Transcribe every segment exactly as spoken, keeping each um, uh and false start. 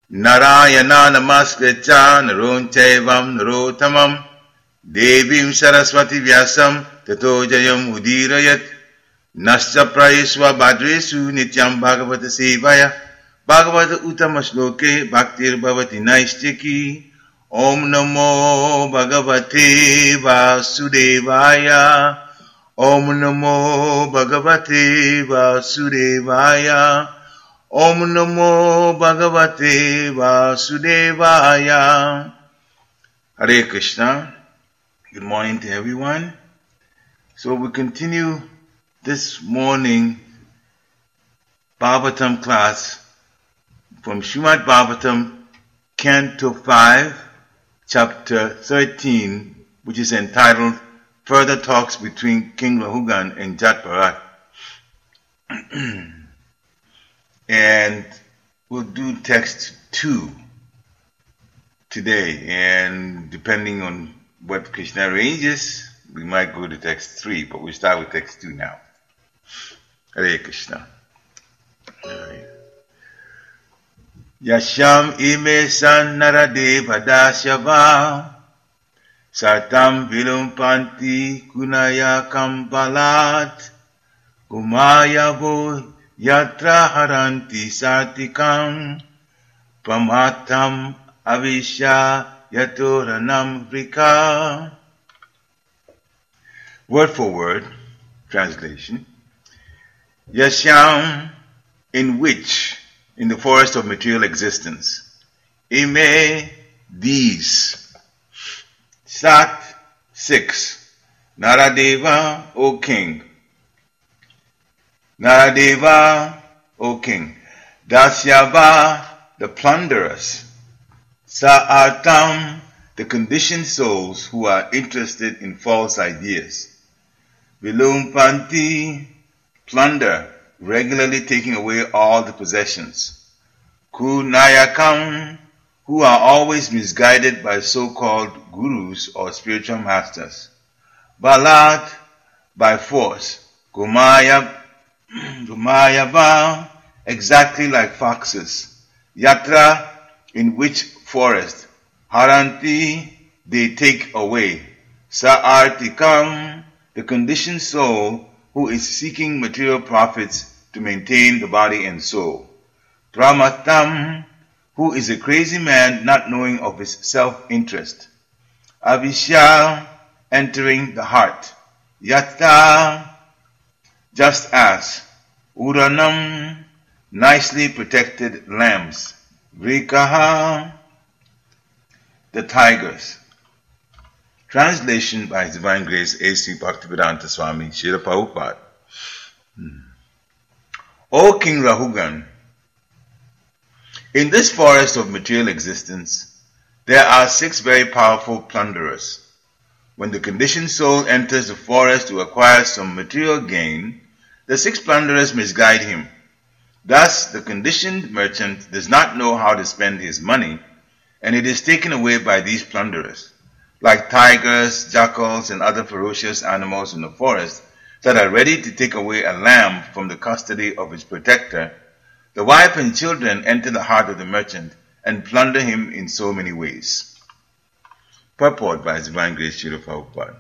Narayana namaskritya naron chaivam narottamam devim saraswati vyasam tato jayam udirayat nasya prayesva bhadresu nityam bhagavata sevaya bhagavata uttama shloke bhaktir bhavati naistiki Om namo bhagavate vasudevaya Om namo bhagavate vasudevaya Om namo bhagavate vasudevaya. Hare Krishna. Good morning to everyone. So we continue this morning Bhagavatam class from Srimad Bhagavatam, Canto five, Chapter thirteen, which is entitled Further Talks Between King Rahugan and Jat Bharat. And we'll do text two today, and depending on what Krishna arranges, we might go to text three, but we start with text two now. Hare Krishna. Yasham ime san naradeva dasyava satam vilumpanti kunaya kampalat umayavo Yatra haranti satikam pamatam avisha yatoranam vrika. Word for word translation. Yashyam, in which, in the forest of material existence. Ime, these. Sat, six. Naradeva, O king. Naradeva, O king. Dasyava, the plunderers. Sa'atam, the conditioned souls who are interested in false ideas. Vilumpanti, plunder, regularly taking away all the possessions. Kunayakam, who are always misguided by so-called gurus or spiritual masters. Balat, by force. Kumaya, Gumayava, exactly like foxes. Yatra, in which forest. Haranti, they take away. Sa'artikam, the conditioned soul who is seeking material profits to maintain the body and soul. Pramatam, who is a crazy man not knowing of his self-interest. Avishya, entering the heart. Yatta, just as. Uranam, nicely protected lambs. Vrikaha, the tigers. Translation by His Divine Grace A C Bhaktivedanta Swami Srila Prabhupada. Hmm. O King Rahugan, in this forest of material existence, there are six very powerful plunderers. When the conditioned soul enters the forest to acquire some material gain, the six plunderers misguide him. Thus, the conditioned merchant does not know how to spend his money, and it is taken away by these plunderers. Like tigers, jackals, and other ferocious animals in the forest that are ready to take away a lamb from the custody of its protector, the wife and children enter the heart of the merchant and plunder him in so many ways. Purport by His Divine Grace Srila Prabhupada.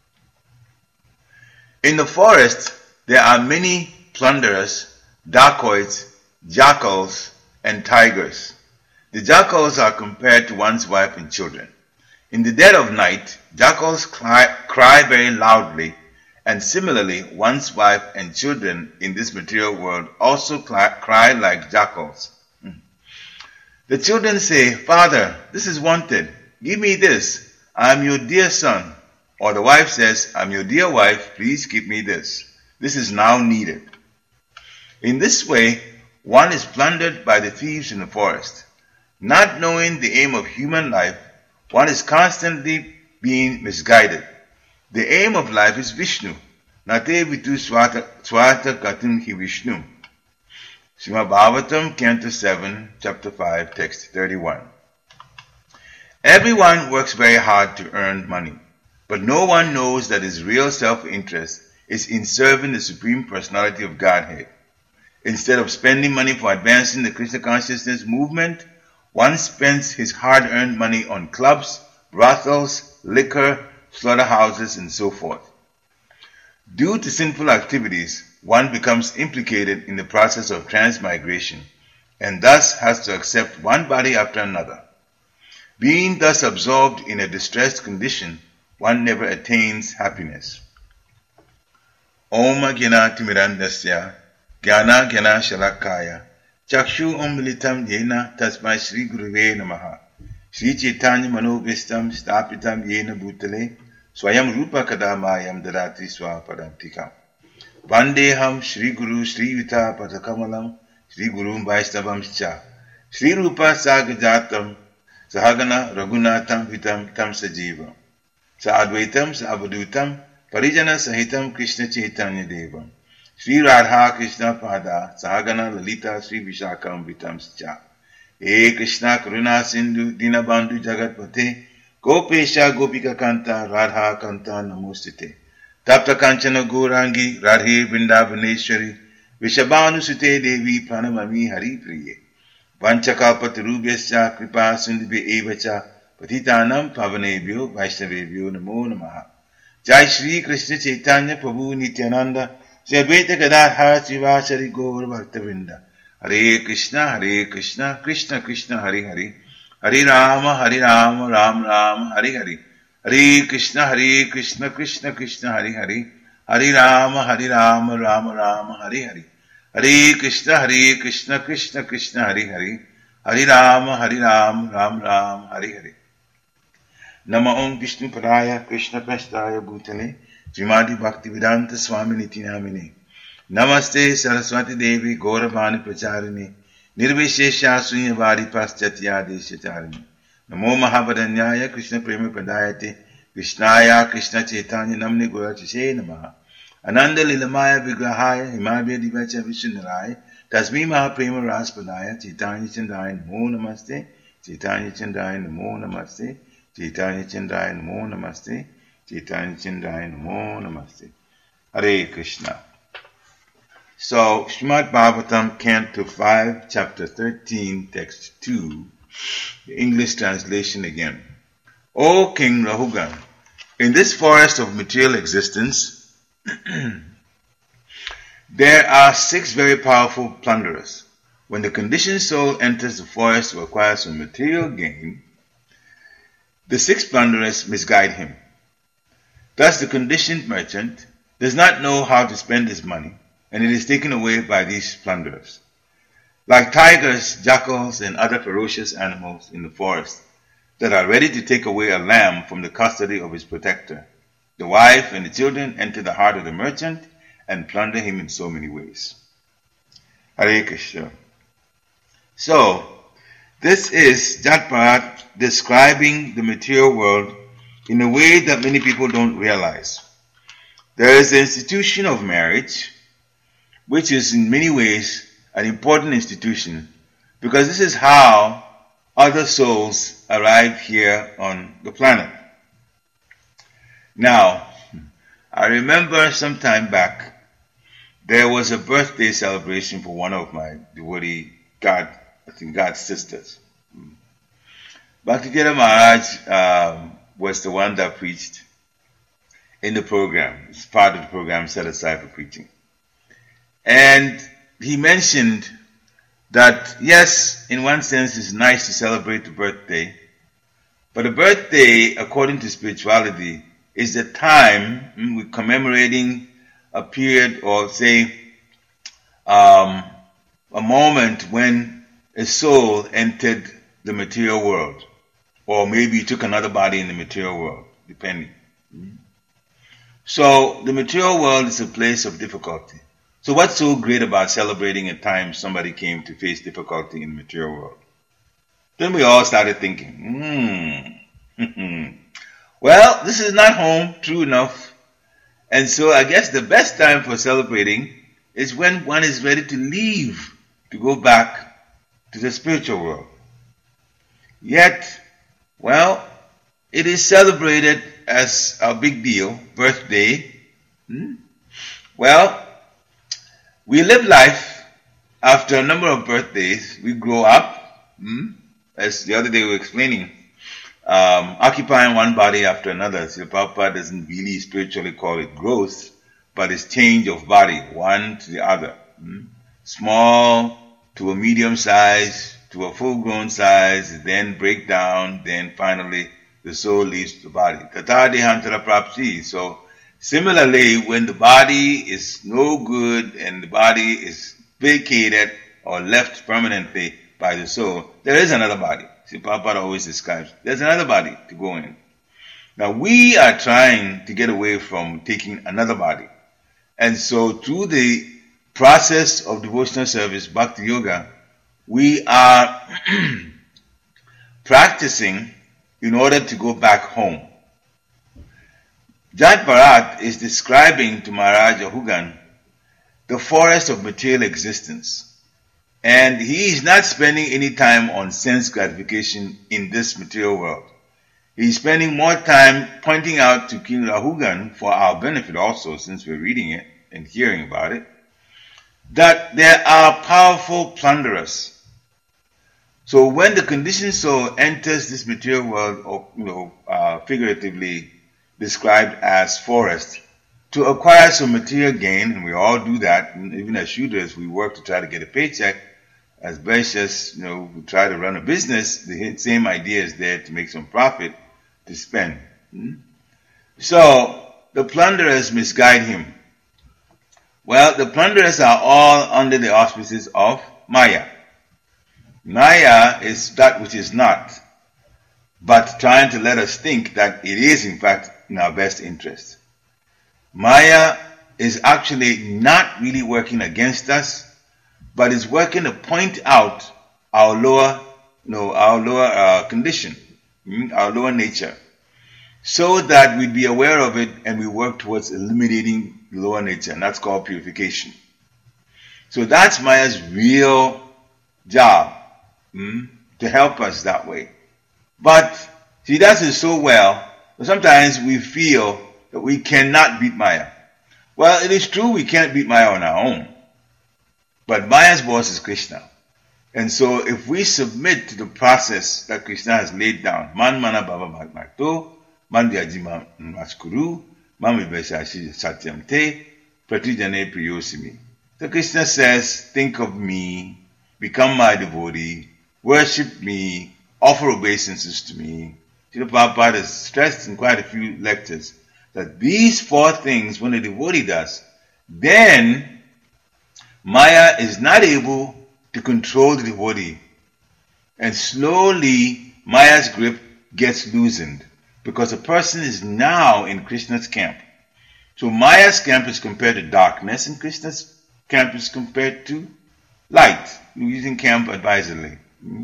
In the forest, there are many plunderers, dacoits, jackals, and tigers. The jackals are compared to one's wife and children. In the dead of night, jackals cry, cry very loudly, and similarly, one's wife and children in this material world also cry, cry like jackals. The children say, Father, this is wanted. Give me this. I am your dear son. Or the wife says, I am your dear wife. Please give me this. This is now needed. In this way, one is plundered by the thieves in the forest. Not knowing the aim of human life, one is constantly being misguided. The aim of life is Vishnu. Nate vitu swata gatim hi Vishnu. Srimad Bhagavatam, Canto seven, Chapter five, Text thirty-one. Everyone works very hard to earn money, but no one knows that his real self-interest is in serving the Supreme Personality of Godhead. Instead of spending money for advancing the Krishna consciousness movement, one spends his hard-earned money on clubs, brothels, liquor, slaughterhouses, and so forth. Due to sinful activities, one becomes implicated in the process of transmigration and thus has to accept one body after another. Being thus absorbed in a distressed condition, one never attains happiness. Om Gyana Timirandasya Gyana Gyana Shalakaya Chakshu Om Militam Yena Tasmai Shri Guruve Namaha Shri Chaitanya Manobhistam Stapitam Yena Bhutale Swayam Rupa Kadamayam Dadati Swapadantikam Vandeham Shri Guru Shri Vita Patakamalam Shri Guru Vaishnavam Cha Shri Rupa Sagajatam Sahagana Raghunatham Vitam Tam Sajivam Sa Advaitam Sa Avadutam Parijana Sahitam Krishna Chaitanya Devam Sri Radha Krishna Pada Sahagana Lalita Sri Vishakam Vitam Cha E Krishna Karuna Sindhu Dinabandhu Jagatpate Gopesha Gopika Kanta Radha Kanta Namostite Tapta Kanchana Gourangi Radhe Vrindavaneshwari Vishabhanu Sute Devi Pranamami Hari Priye Vanchakapatarubhyascha Kripa Sindhubhya Evacha Patitanam Pavanebhyo Vaishnavebhyo Namo Namaha Jai Shri Krishna Chaitanya Prabhu Nityananda Shri Advaita Gadadhar Srivasari Gaur Bhaktavinda Hare Krishna Hare Krishna Krishna Krishna Hare Hare Hare Rama Hare Rama Ram Ram Hare Hare Hare Krishna Hare Krishna Krishna Krishna Hare Hare Hare Rama Hare Rama Rama Rama Hare Hare Hare Krishna Hare Krishna Krishna Krishna Hare Hare Hare Rama Hare Rama Ram Ram Hare Hare Nama Om Vishnu Padaya Krishna Prasthaya Bhutale Srimati Bhaktivedanta Swami Niti Namine Namaste Saraswati Devi Gauravani Pracharini Nirvishesha Sunyavadi Paschatya Deshacharini Namo Mahabharanyaya Krishna Prema Padayate Krishnaya Krishna Chaitanya Namne Gaurachise Namaha Ananda Lilamaya Vigrahaya Himabhya Divacha Vishunaraya Tasmi Mahaprema Raspadaya Chaitanya Chandaya Namo Namaste Chaitanya Chandaya Namo Namaste Chaitanya Chandaya Namo Namaste Chaitanya Chandaya Namo Namaste Hare Krishna. So, Srimad Bhagavatam, Canto five, Chapter thirteen, Text two, the English translation again. O King Rahugan, in this forest of material existence, there are six very powerful plunderers. When the conditioned soul enters the forest to acquire some material gain, the six plunderers misguide him. Thus the conditioned merchant does not know how to spend his money, and it is taken away by these plunderers. Like tigers, jackals, and other ferocious animals in the forest that are ready to take away a lamb from the custody of his protector, the wife and the children enter the heart of the merchant and plunder him in so many ways. Hare Krishna. So, this is Jat Bharat describing the material world in a way that many people don't realize. There is the institution of marriage, which is in many ways an important institution, because this is how other souls arrive here on the planet. Now, I remember some time back, there was a birthday celebration for one of my devotee God, I think God's sisters. Bhaktivedanta Maharaj um, was the one that preached in the program. It's part of the program set aside for preaching. And he mentioned that, yes, in one sense it's nice to celebrate the birthday, but a birthday, according to spirituality, is the time we're commemorating a period or, say, um, a moment when a soul entered the material world. Or maybe you took another body in the material world, depending. So the material world is a place of difficulty. So what's so great about celebrating a time somebody came to face difficulty in the material world? Then we all started thinking, hmm, well, this is not home, true enough. And so I guess the best time for celebrating is when one is ready to leave, to go back to the spiritual world. Yet, well, it is celebrated as a big deal, birthday. Hmm? Well, we live life after a number of birthdays. We grow up. Hmm? as the other day we were explaining, um, occupying one body after another. So Prabhupada doesn't really spiritually call it growth, but it's change of body, one to the other. Hmm? Small to a medium size, to a full-grown size, then break down, then finally the soul leaves the body. Tata dehantara prapti. So similarly, when the body is no good and the body is vacated or left permanently by the soul, there is another body. See, Prabhupada always describes, there's another body to go in. Now we are trying to get away from taking another body. And so through the process of devotional service, Bhakti Yoga, we are practicing in order to go back home. Jat Bharat is describing to Maharaj Ahugan the forest of material existence. And he is not spending any time on sense gratification in this material world. He is spending more time pointing out to King Rahugan, for our benefit also, since we're reading it and hearing about it, that there are powerful plunderers. So when the conditioned soul enters this material world, or you know, uh, figuratively described as forest, to acquire some material gain, and we all do that, and even as Shudras, we work to try to get a paycheck. As Vaishyas, you know, we try to run a business, the same idea is there to make some profit to spend. Hmm? So the plunderers misguide him. Well, the plunderers are all under the auspices of Maya. Maya is that which is not, but trying to let us think that it is in fact in our best interest. Maya is actually not really working against us, but is working to point out our lower, no, our lower uh, condition, our lower nature, so that we'd be aware of it and we work towards eliminating the lower nature, and that's called purification. So that's Maya's real job, hmm, to help us that way. But she does it so well that sometimes we feel that we cannot beat Maya. Well, it is true we can't beat Maya on our own. But Maya's boss is Krishna. And so if we submit to the process that Krishna has laid down, Man mana bhava bhagmakto, man vyajima maskuru, man viveshashi satyam te, pratijane priyosimi. So Krishna says, think of me, become my devotee, worship me, offer obeisances to me. Srila Prabhupada has stressed in quite a few lectures that these four things, when a devotee does, then Maya is not able to control the devotee. And slowly, Maya's grip gets loosened because a person is now in Krishna's camp. So Maya's camp is compared to darkness and Krishna's camp is compared to light. We're using camp advisedly.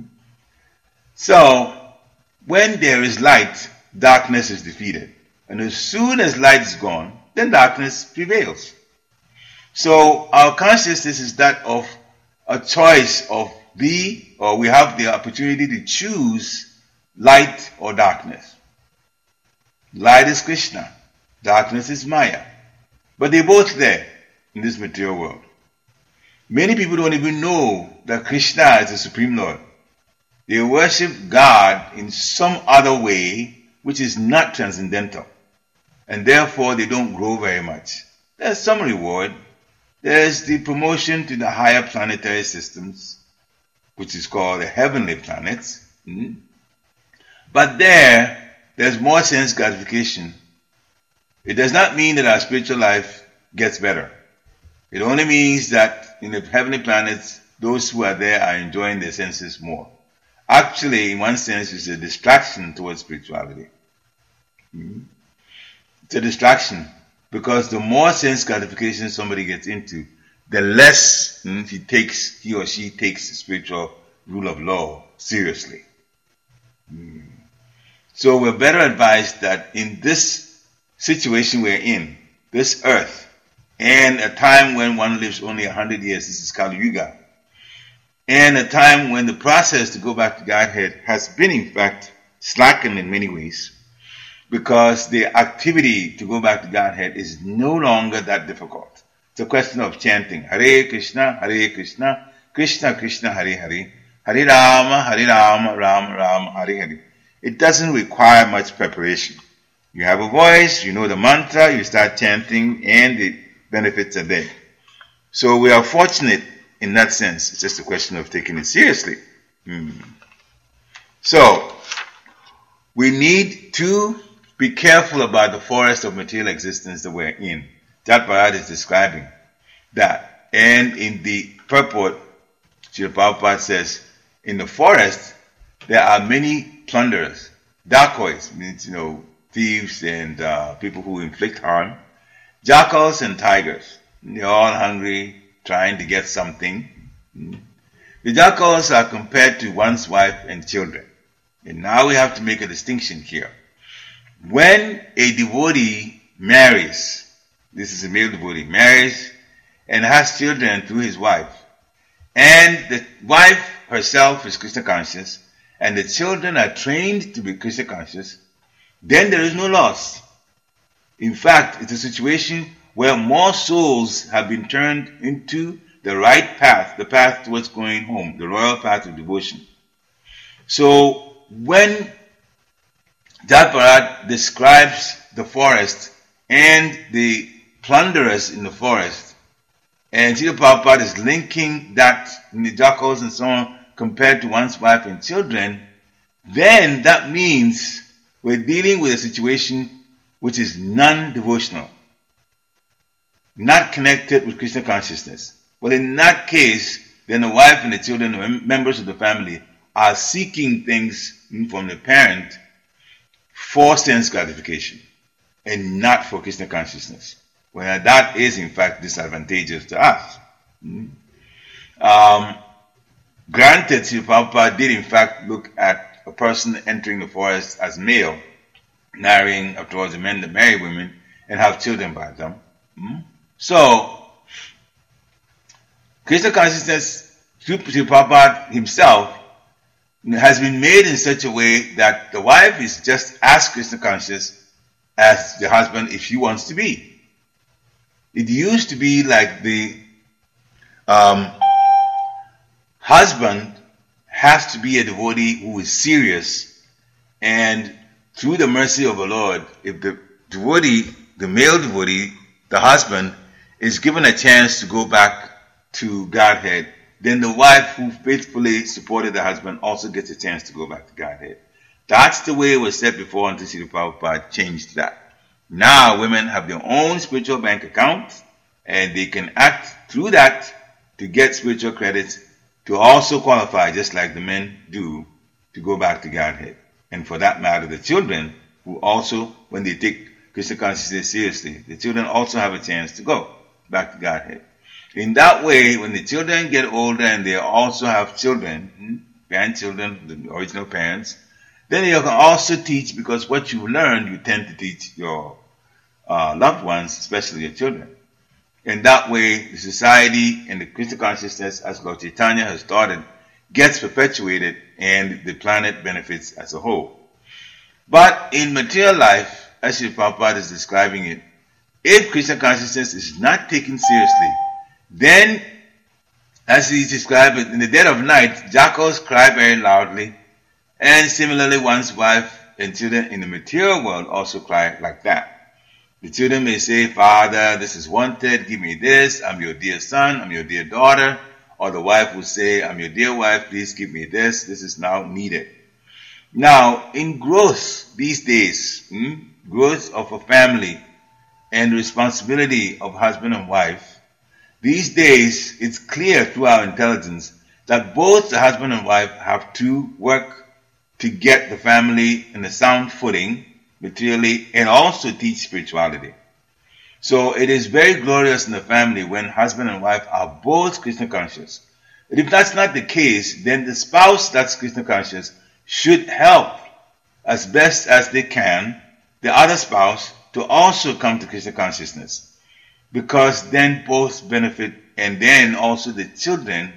So, when there is light, darkness is defeated. And as soon as light is gone, then darkness prevails. So our consciousness is that of a choice of the, or we have the opportunity to choose light or darkness. Light is Krishna, darkness is Maya. But they're both there in this material world. Many people don't even know that Krishna is the Supreme Lord. They worship God in some other way which is not transcendental. And therefore they don't grow very much. There's some reward. There's the promotion to the higher planetary systems, which is called the heavenly planets. Mm-hmm. But there, there's more sense gratification. It does not mean that our spiritual life gets better. It only means that in the heavenly planets, those who are there are enjoying their senses more. Actually, in one sense, it's a distraction towards spirituality. Mm-hmm. It's a distraction. Because the more sense gratification somebody gets into, the less mm, he takes, he or she takes the spiritual rule of law seriously. Mm. So we're better advised that in this situation we're in, this earth, and a time when one lives only a hundred years, this is Kali Yuga, and a time when the process to go back to Godhead has been in fact slackened in many ways, because the activity to go back to Godhead is no longer that difficult. It's a question of chanting Hare Krishna, Hare Krishna, Krishna Krishna, Hare Hare, Hari Rama, Hari Rama, Rama Rama, Hari Hari. It doesn't require much preparation. You have a voice, you know the mantra, you start chanting, and the benefits are there. So we are fortunate in that sense. It's just a question of taking it seriously. Hmm. So, we need to be careful about the forest of material existence that we're in. Jat Bharat is describing that. And in the purport, Srila Prabhupada says, in the forest, there are many plunderers, dacoits, means, you know, thieves and uh, people who inflict harm, jackals and tigers. They're all hungry, trying to get something. The jackals are compared to one's wife and children. And now we have to make a distinction here. When a devotee marries, this is a male devotee, marries and has children through his wife, and the wife herself is Krishna conscious, and the children are trained to be Krishna conscious, then there is no loss. In fact, it's a situation where more souls have been turned into the right path, the path towards going home, the royal path of devotion. So, when Jat Bharat describes the forest and the plunderers in the forest, and Srila Prabhupada is linking that in the jackals and so on compared to one's wife and children, then that means we're dealing with a situation which is non-devotional, not connected with Krishna consciousness. Well, in that case, then the wife and the children, the members of the family, are seeking things from the parent for sense gratification and not for Krishna consciousness. Well, that is in fact disadvantageous to us. Um, granted, Srila Prabhupada did in fact look at a person entering the forest as male, marrying afterwards the men that marry women and have children by them. So, Krishna consciousness, Srila Prabhupada himself, has been made in such a way that the wife is just as Krishna conscious as the husband if she wants to be. It used to be like the um, husband has to be a devotee who is serious, and through the mercy of the Lord, if the devotee, the male devotee, the husband, is given a chance to go back to Godhead, then the wife who faithfully supported the husband also gets a chance to go back to Godhead. That's the way it was said before until Srila Prabhupada changed that. Now women have their own spiritual bank account, and they can act through that to get spiritual credits to also qualify, just like the men do, to go back to Godhead. And for that matter, the children who also, when they take Krishna consciousness seriously, the children also have a chance to go back to Godhead. In that way, when the children get older and they also have children, grandchildren, the original parents, then you can also teach, because what you learned, you tend to teach your uh, loved ones, especially your children. In that way, the society and the Krishna consciousness, as Lord Chaitanya has started, gets perpetuated and the planet benefits as a whole. But in material life, as Srila Prabhupada is describing it, if Krishna consciousness is not taken seriously, then, as he described it, in the dead of night, jackals cry very loudly, and similarly one's wife and children in the material world also cry like that. The children may say, Father, this is wanted, give me this, I'm your dear son, I'm your dear daughter. Or the wife will say, I'm your dear wife, please give me this, this is now needed. Now, in growth these days, hmm, growth of a family and responsibility of husband and wife, these days it's clear through our intelligence that both the husband and wife have to work to get the family in a sound footing materially and also teach spirituality. So it is very glorious in the family when husband and wife are both Krishna conscious. But if that's not the case, then the spouse that's Krishna conscious should help as best as they can the other spouse to also come to Krishna consciousness, because then both benefit, and then also the children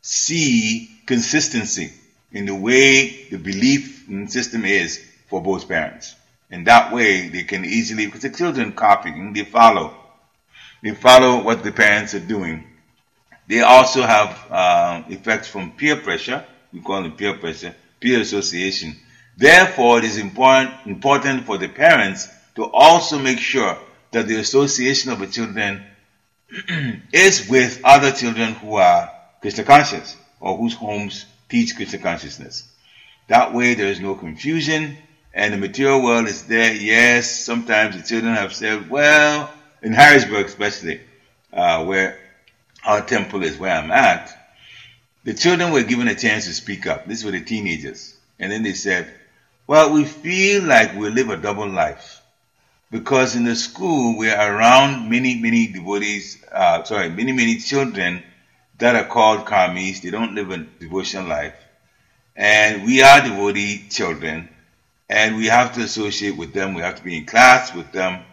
see consistency in the way the belief system is for both parents. And that way they can easily, because the children copying, they follow. They follow what the parents are doing. They also have uh, effects from peer pressure, we call it peer pressure, peer association. Therefore, it is important, important for the parents to also make sure that the association of the children is with other children who are Krishna conscious or whose homes teach Krishna consciousness. That way there is no confusion and the material world is there. Yes, sometimes the children have said, well, in Harrisburg especially, uh, where our temple is, where I'm at, the children were given a chance to speak up. These were the teenagers. And then they said, well, we feel like we live a double life. Because in the school, we're around many, many devotees, uh, sorry, many, many children that are called karmis. They don't live a devotional life. And we are devotee children. And we have to associate with them. We have to be in class with them.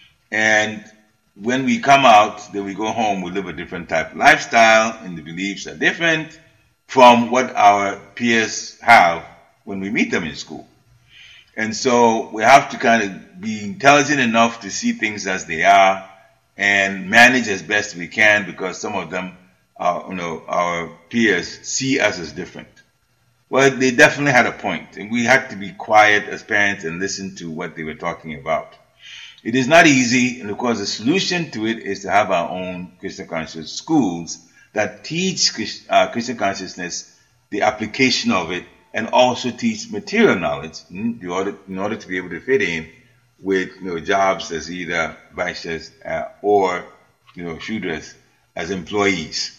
And when we come out, then we go home, we live a different type of lifestyle, and the beliefs are different from what our peers have when we meet them in school. And so we have to kind of be intelligent enough to see things as they are and manage as best we can, because some of them, uh, you know, our peers see us as different. Well, they definitely had a point, and we had to be quiet as parents and listen to what they were talking about. It is not easy, and of course the solution to it is to have our own Krishna conscious schools that teach uh, Krishna consciousness, the application of it, and also teach material knowledge in order, in order to be able to fit in with, you know, jobs as either Vaishyas uh, or, you know, Shudras as employees.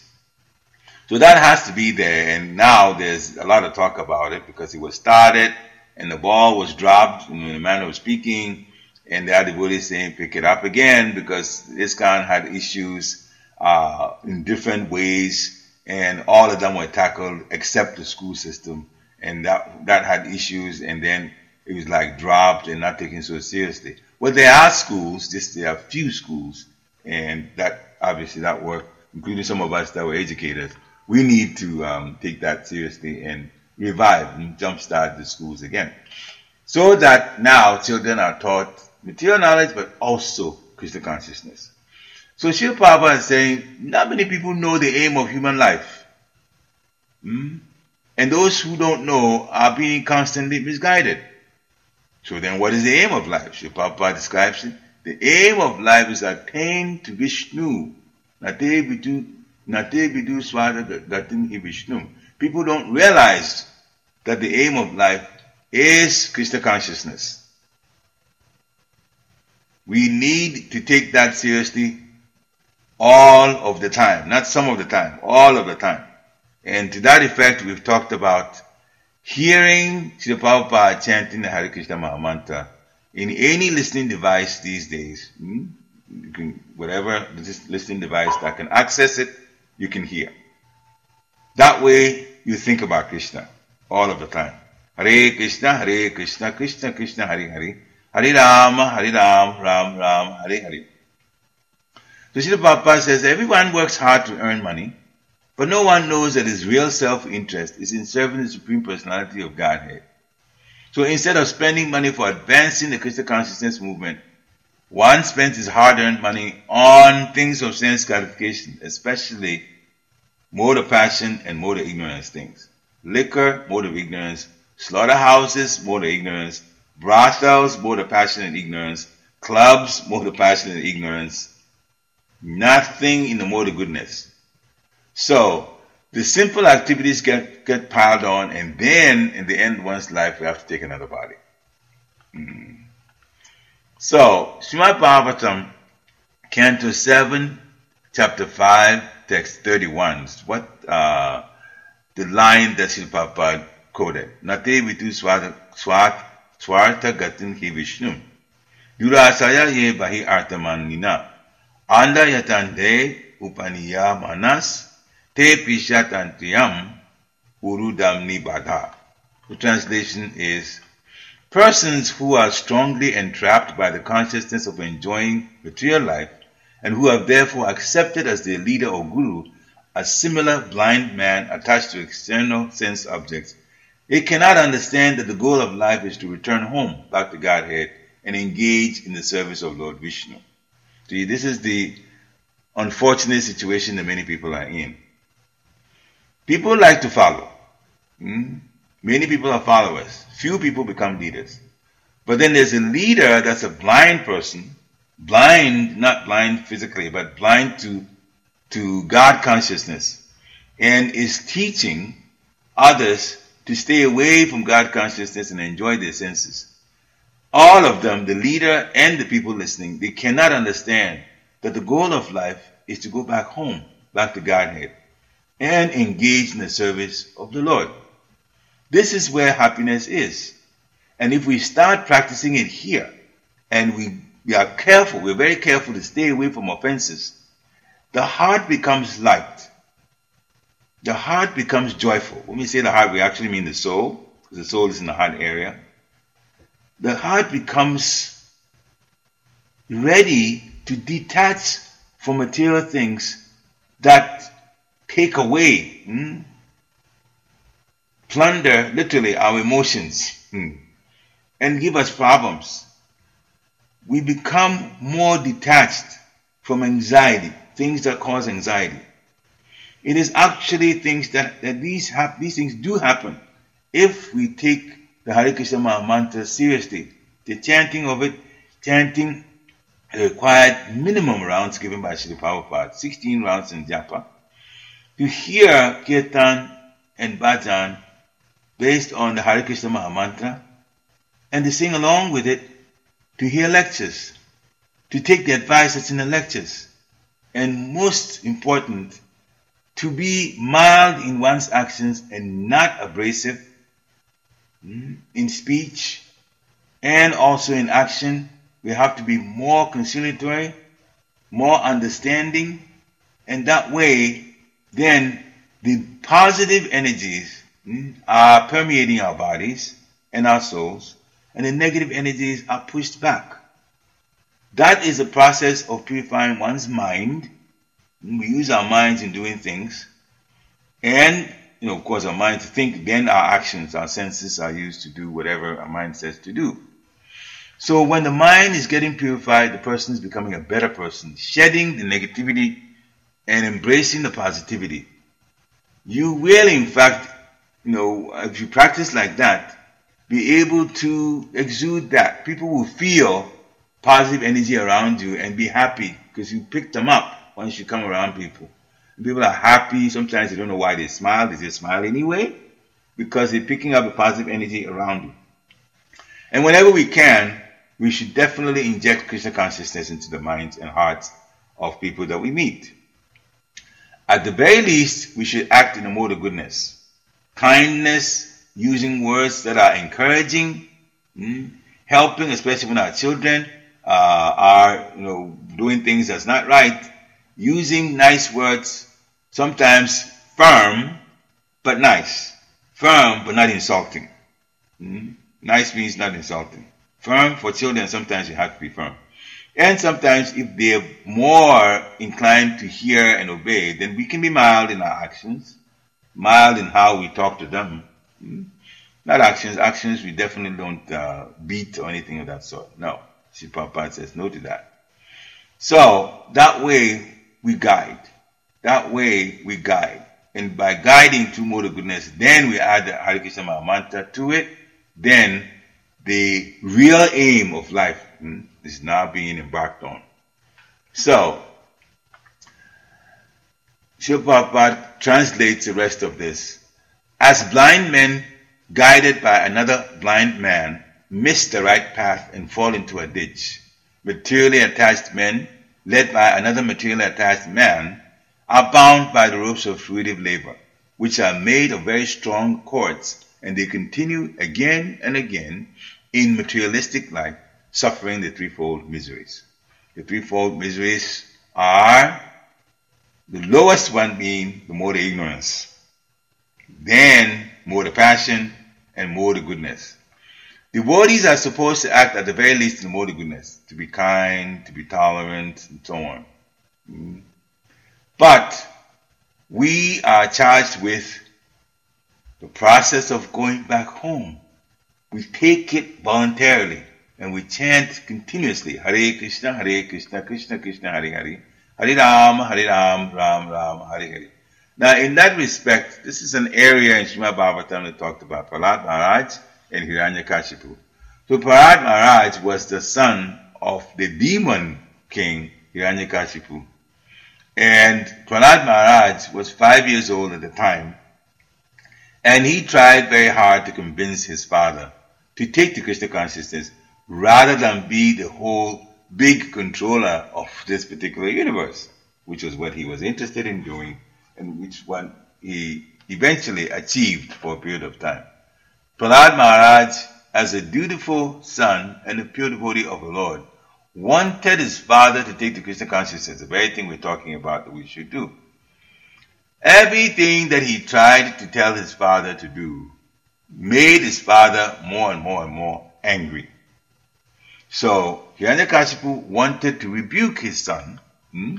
So that has to be there, and now there's a lot of talk about it because it was started and the ball was dropped in the manner of speaking, and the devotees saying pick it up again because ISKCON had issues uh, in different ways, and all of them were tackled except the school system. And that that had issues, and then it was like dropped and not taken so seriously. Well, there are schools, just there are few schools, and that obviously that work, including some of us that were educators, we need to um, take that seriously and revive and jumpstart the schools again, so that now children are taught material knowledge, but also Krishna consciousness. So Srila Prabhupada is saying, not many people know the aim of human life. Hmm? And those who don't know are being constantly misguided. So then what is the aim of life? Srila Prabhupada describes it. The aim of life is attain to Vishnu. Nate vidu, nate vidu swada gatim hi Vishnu. People don't realize that the aim of life is Krishna consciousness. We need to take that seriously all of the time. Not some of the time, all of the time. And to that effect, we've talked about hearing Srila Prabhupada chanting the Hare Krishna Mahamantra in any listening device these days. Hmm? You can, whatever listening device that can access it, you can hear. That way, you think about Krishna all of the time. Hare Krishna, Hare Krishna, Krishna Krishna, Hare Hare, Hare Rama, Hare Ram, Ram Ram, Hare Hare. So Srila Prabhupada says, everyone works hard to earn money, but no one knows that his real self-interest is in serving the Supreme Personality of Godhead. So instead of spending money for advancing the Krishna consciousness movement, one spends his hard-earned money on things of sense gratification, especially mode of passion and mode of ignorance things. Liquor, mode of ignorance. Slaughterhouses, mode of ignorance. Brothels, mode of passion and ignorance. Clubs, mode of passion and ignorance. Nothing in the mode of goodness. So, the simple activities get, get piled on, and then, in the end of one's life, we have to take another body. Mm. So, Srimad Bhagavatam, Canto seven, Chapter five, Text thirty-one. What, uh, the line that Srila Prabhupada quoted. Nate vitu swartha gatin hi Vishnu. Durasaya ye bahi artamanina. Anda yatande upaniya manas. Te pishatantiyam urudamni badha. The translation is, persons who are strongly entrapped by the consciousness of enjoying material life and who have therefore accepted as their leader or guru a similar blind man attached to external sense objects, they cannot understand that the goal of life is to return home back to Godhead and engage in the service of Lord Vishnu. See, this is the unfortunate situation that many people are in. People like to follow. Hmm? Many people are followers. Few people become leaders. But then there's a leader that's a blind person, blind, not blind physically, but blind to, to God consciousness, and is teaching others to stay away from God consciousness and enjoy their senses. All of them, the leader and the people listening, they cannot understand that the goal of life is to go back home, back to Godhead, and engage in the service of the Lord. This is where happiness is. And if we start practicing it here, and we, we are careful, we're very careful to stay away from offenses, the heart becomes light. The heart becomes joyful. When we say the heart, we actually mean the soul, because the soul is in the heart area. The heart becomes ready to detach from material things that take away, hmm, plunder literally our emotions, hmm, and give us problems. We become more detached from anxiety, things that cause anxiety. It is actually things that, that these, have, these things do happen if we take the Hare Krishna Maha Mantra seriously. The chanting of it, chanting the required minimum rounds given by Srila Prabhupada, sixteen rounds in Japa. To hear Kirtan and Bhajan based on the Hare Krishna Maha Mantra, and to sing along with it, to hear lectures, to take the advice that's in the lectures, and most important, to be mild in one's actions and not abrasive in speech and also in action. We have to be more conciliatory, more understanding, and that way then the positive energies are permeating our bodies and our souls, and the negative energies are pushed back. That is a process of purifying one's mind. We use our minds in doing things, and you know, of course, our mind to think, then our actions, our senses are used to do whatever our mind says to do. So when the mind is getting purified, the person is becoming a better person, shedding the negativity and embracing the positivity. You will, in fact, you know, if you practice like that, be able to exude that. People will feel positive energy around you and be happy because you pick them up once you come around people. People are happy. Sometimes they don't know why they smile. They just smile anyway because they're picking up a positive energy around you. And whenever we can, we should definitely inject Krishna consciousness into the minds and hearts of people that we meet. At the very least, we should act in a mode of goodness. Kindness, using words that are encouraging, hmm, helping, especially when our children uh, are, you know, doing things that's not right, using nice words, sometimes firm but nice. Firm but not insulting. Hmm? Nice means not insulting. Firm for children, sometimes you have to be firm. And sometimes if they're more inclined to hear and obey, then we can be mild in our actions, mild in how we talk to them. Hmm? Not actions. Actions we definitely don't uh, beat or anything of that sort. No. Srila Prabhupada says no to that. So that way we guide. That way we guide. And by guiding through mode of goodness, then we add the Hare Krishna Maha Mantra to it. Then the real aim of life hmm, is now being embarked on. So, Srila Prabhupada translates the rest of this. As blind men guided by another blind man miss the right path and fall into a ditch, materially attached men led by another materially attached man are bound by the ropes of fruitive labor, which are made of very strong cords, and they continue again and again in materialistic life, suffering the threefold miseries. The threefold miseries are the lowest one being the mode of ignorance, then mode of passion, and mode of goodness. Devotees are supposed to act at the very least in the mode of goodness, to be kind, to be tolerant, and so on. Mm. But we are charged with the process of going back home. We take it voluntarily and we chant continuously, Hare Krishna, Hare Krishna, Krishna Krishna, Hare Hare, Hare Ram, Hare Ram, Ram Ram, Hare Hare. Now, in that respect, this is an area in Srimad Bhagavatam that talked about Prahlad Maharaj and Hiranyakashipu. So Prahlad Maharaj was the son of the demon king Hiranyakashipu. And Prahlad Maharaj was five years old at the time, and he tried very hard to convince his father to take the Krishna consciousness rather than be the whole big controller of this particular universe, which was what he was interested in doing and which one he eventually achieved for a period of time. Prahlad Maharaj, as a dutiful son and a pure devotee of the Lord, wanted his father to take the Krishna consciousness, the very thing we're talking about that we should do. Everything that he tried to tell his father to do made his father more and more and more angry. So Hiranyakashipu wanted to rebuke his son. Hmm?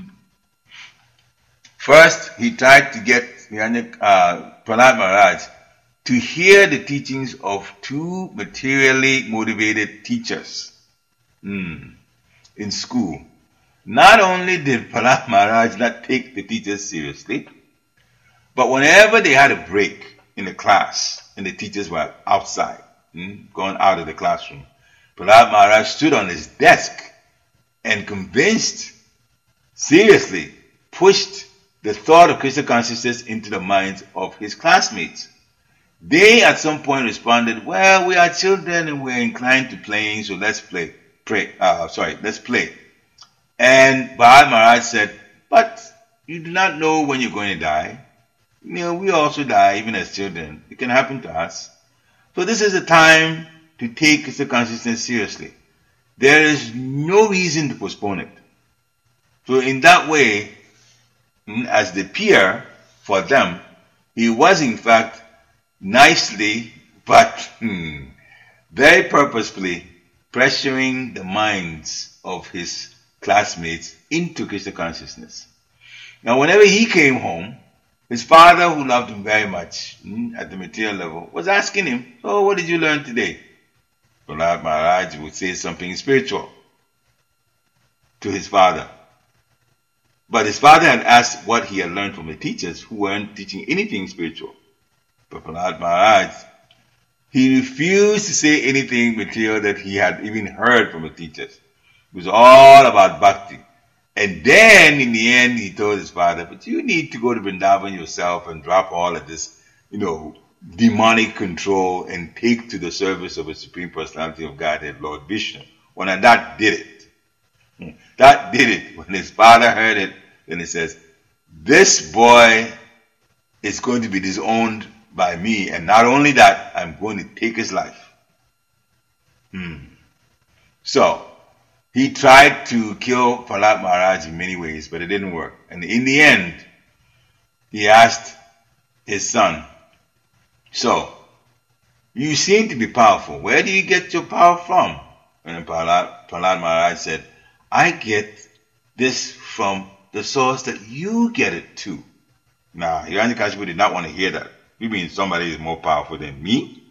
First, he tried to get Hiranyak, uh, Prahlad Maharaj to hear the teachings of two materially motivated teachers hmm, in school. Not only did Prahlad Maharaj not take the teachers seriously, but whenever they had a break in the class and the teachers were outside, hmm, going out of the classroom, Prahlad Maharaj stood on his desk and convinced, seriously, pushed the thought of Krishna consciousness into the minds of his classmates. They at some point responded, well, we are children and we're inclined to playing, so let's play. Pray, uh, sorry, let's play. And Prahlad Maharaj said, but you do not know when you're going to die. You know, we also die even as children. It can happen to us. So this is a time to take Krishna consciousness seriously. There is no reason to postpone it. So in that way, as the peer for them, he was in fact nicely, but hmm, very purposefully pressuring the minds of his classmates into Krishna consciousness. Now whenever he came home, his father, who loved him very much hmm, at the material level, was asking him, oh, what did you learn today? Prahlad Maharaj would say something spiritual to his father. But his father had asked what he had learned from the teachers who weren't teaching anything spiritual. But Prahlad Maharaj, he refused to say anything material that he had even heard from the teachers. It was all about bhakti. And then in the end he told his father, but you need to go to Vrindavan yourself and drop all of this, you know, demonic control and take to the service of a Supreme Personality of Godhead, Lord Vishnu. When that did it. That did it. When his father heard it, then he says, this boy is going to be disowned by me, and not only that, I'm going to take his life. Hmm. So, he tried to kill Prahlad Maharaj in many ways, but it didn't work. And in the end, he asked his son, so, you seem to be powerful. Where do you get your power from? And Prahlad, Prahlad Maharaj said, I get this from the source that you get it too. Now, Hiranyakashipu did not want to hear that. You mean somebody is more powerful than me?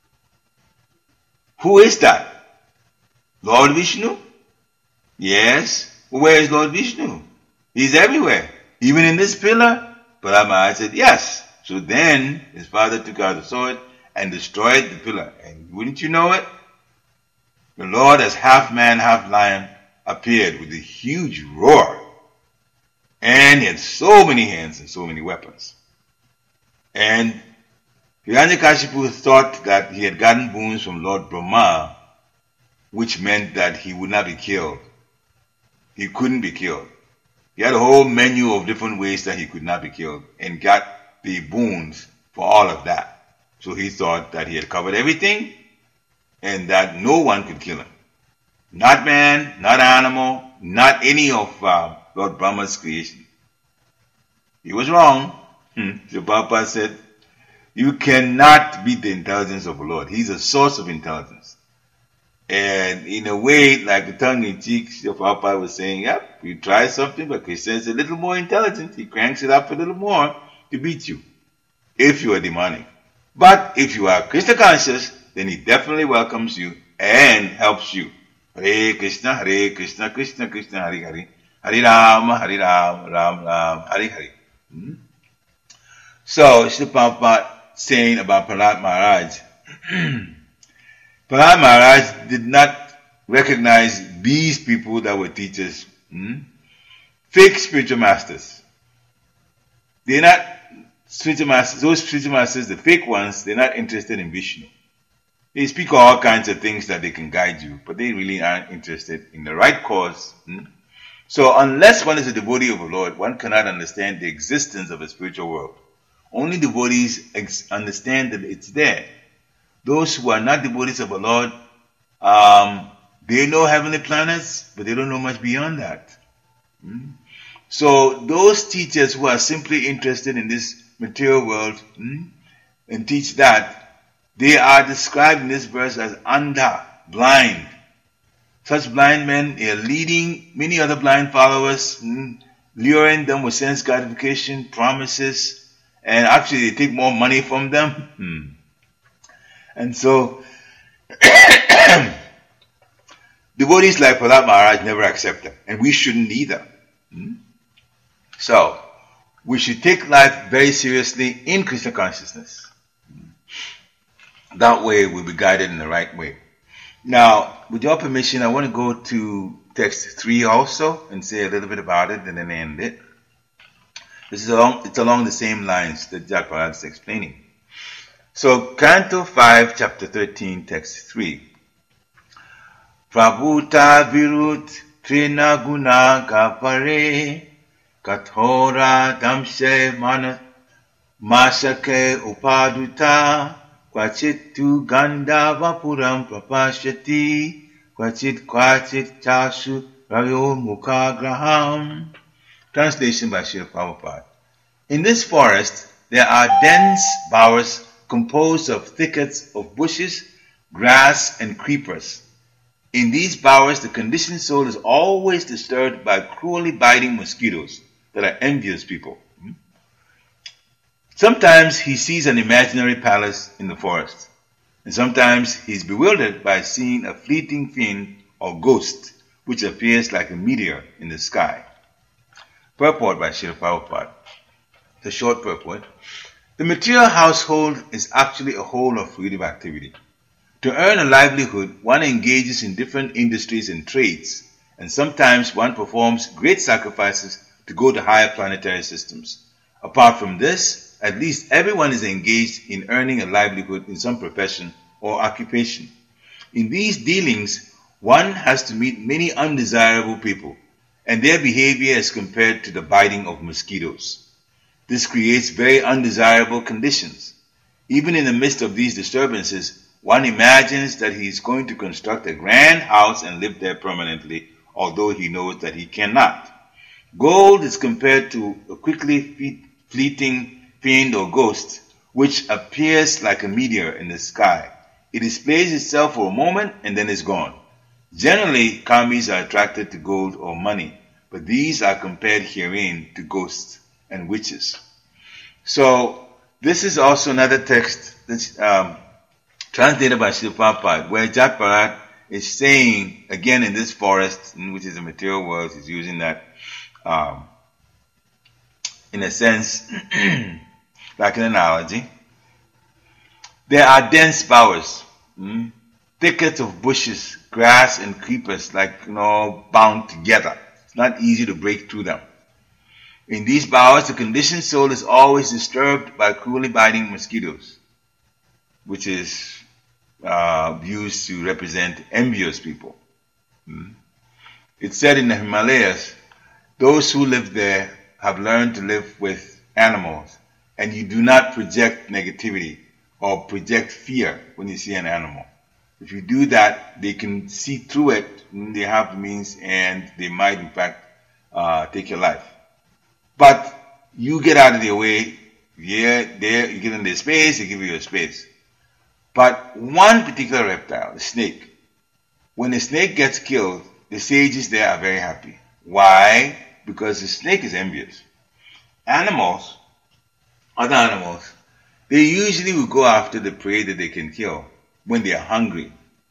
Who is that? Lord Vishnu? Yes. Where is Lord Vishnu? He's everywhere. Even in this pillar? Prahlad Maharaj said, yes. So then his father took out the sword and destroyed the pillar. And wouldn't you know it? The Lord, as half man, half lion, appeared with a huge roar. And he had so many hands and so many weapons. And Hiranyakashipu thought that he had gotten boons from Lord Brahma, which meant that he would not be killed. He couldn't be killed. He had a whole menu of different ways that he could not be killed and got the boons for all of that. So he thought that he had covered everything and that no one could kill him. Not man, not animal, not any of uh, Lord Brahma's creation. He was wrong. Hmm. So Prabhupada said, you cannot beat the intelligence of the Lord. He's a source of intelligence. And in a way, like the tongue-in-cheek, Prabhupada was saying, yep, you try something, but Krishna is a little more intelligent. He cranks it up a little more to beat you, if you are demonic. But if you are Krishna conscious, then he definitely welcomes you and helps you. Hare Krishna, Hare Krishna, Krishna Krishna, Hare Hare, Hare Rama, Hare Rama, Ram Ram, Hare Hare. Hmm? So, Srila Prabhupada saying about Prahlad Maharaj, Prahlad Maharaj did not recognize these people that were teachers, hmm? fake spiritual masters. They're not spiritual masters, those spiritual masters, the fake ones, they're not interested in Vishnu. They speak all kinds of things that they can guide you, but they really aren't interested in the right cause. Hmm? So unless one is a devotee of the Lord, one cannot understand the existence of a spiritual world. Only devotees ex- understand that it's there. Those who are not devotees of the Lord, um, they know heavenly planets, but they don't know much beyond that. Hmm? So those teachers who are simply interested in this material world hmm, and teach that, they are described in this verse as andha, blind. Such blind men are leading many other blind followers, hmm, luring them with sense gratification, promises, and actually they take more money from them. Hmm. And so, devotees like Prahlad Maharaj never accept them, and we shouldn't either. Hmm? So, we should take life very seriously in Krishna consciousness. That way we'll be guided in the right way. Now, with your permission, I want to go to text three also and say a little bit about it and then end it. This is along, it's along the same lines that Jack Parad is explaining. So, Canto five, Chapter thirteen, text three. Prabhuta virut trina guna kapare kathora damshe mana masake upaduta Kvachit ganda vapuram prapashati Kvachit kvachit chasu rayo mukhagraham. Translation by Srila Prabhupada. In this forest, there are dense bowers composed of thickets of bushes, grass, and creepers. In these bowers, the conditioned soul is always disturbed by cruelly biting mosquitoes that are envious people. Sometimes he sees an imaginary palace in the forest, and sometimes he is bewildered by seeing a fleeting fiend or ghost which appears like a meteor in the sky. Purport by Srila Prabhupada. The short purport. The material household is actually a whole of creative activity. To earn a livelihood, one engages in different industries and trades, and sometimes one performs great sacrifices to go to higher planetary systems. Apart from this, at least everyone is engaged in earning a livelihood in some profession or occupation. In these dealings, one has to meet many undesirable people, and their behavior is compared to the biting of mosquitoes. This creates very undesirable conditions. Even in the midst of these disturbances, one imagines that he is going to construct a grand house and live there permanently, although he knows that he cannot. Gold is compared to a quickly fleeting fiend or ghost, which appears like a meteor in the sky. It displays itself for a moment and then is gone. Generally, karmis are attracted to gold or money, but these are compared herein to ghosts and witches. So, this is also another text that's um, translated by Srila Prabhupada, where Jat Bharat is saying, again in this forest, which is a material world, he's using that um, in a sense, like an analogy. There are dense bowers, hmm? thickets of bushes, grass, and creepers, like, you know, bound together. It's not easy to break through them. In these bowers, the conditioned soul is always disturbed by cruelly biting mosquitoes, which is uh, used to represent envious people. Hmm? It's said in the Himalayas, those who live there have learned to live with animals, and you do not project negativity or project fear when you see an animal. If you do that, they can see through it, they have the means, and they might in fact uh, take your life. But you get out of their way, yeah, there, you get in their space, they give you your space. But one particular reptile, the snake, when the snake gets killed, the sages there are very happy. Why? Because the snake is envious. Animals, other animals, they usually will go after the prey that they can kill when they are hungry.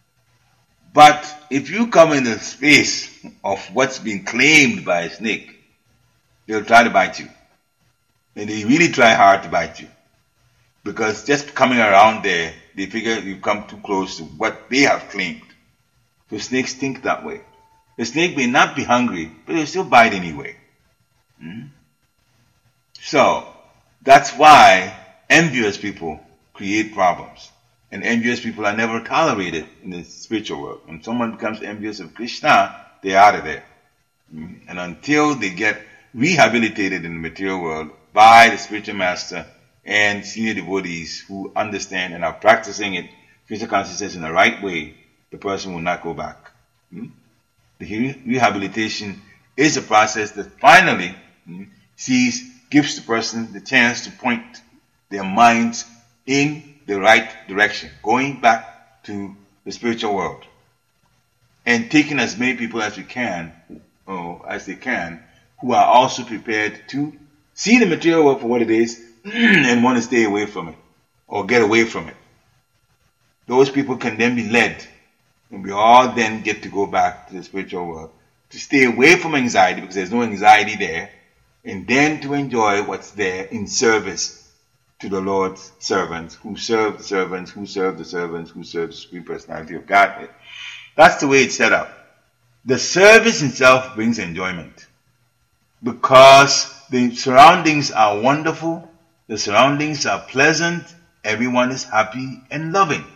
But if you come in the space of what's been claimed by a snake, they'll try to bite you. And they really try hard to bite you. Because just coming around there, they figure you've come too close to what they have claimed. So snakes think that way. The snake may not be hungry, but it'll still bite anyway. Hmm? So, that's why envious people create problems. And envious people are never tolerated in the spiritual world. When someone becomes envious of Krishna, they're out of there. Hmm? And until they get rehabilitated in the material world by the spiritual master and senior devotees who understand and are practicing it, spiritual consciousness in the right way, the person will not go back. Hmm? The rehabilitation is a process that finally hmm, sees, gives the person the chance to point their minds in the right direction, going back to the spiritual world, and taking as many people as we can, or as they can, who are also prepared to see the material world for what it is and want to stay away from it or get away from it. Those people can then be led, and we all then get to go back to the spiritual world to stay away from anxiety because there's no anxiety there, and then to enjoy what's there in service to the Lord's servants, who serve the servants, who serve the servants, who serve the Supreme Personality of Godhead. That's the way it's set up. The service itself brings enjoyment because the surroundings are wonderful, the surroundings are pleasant, everyone is happy and loving.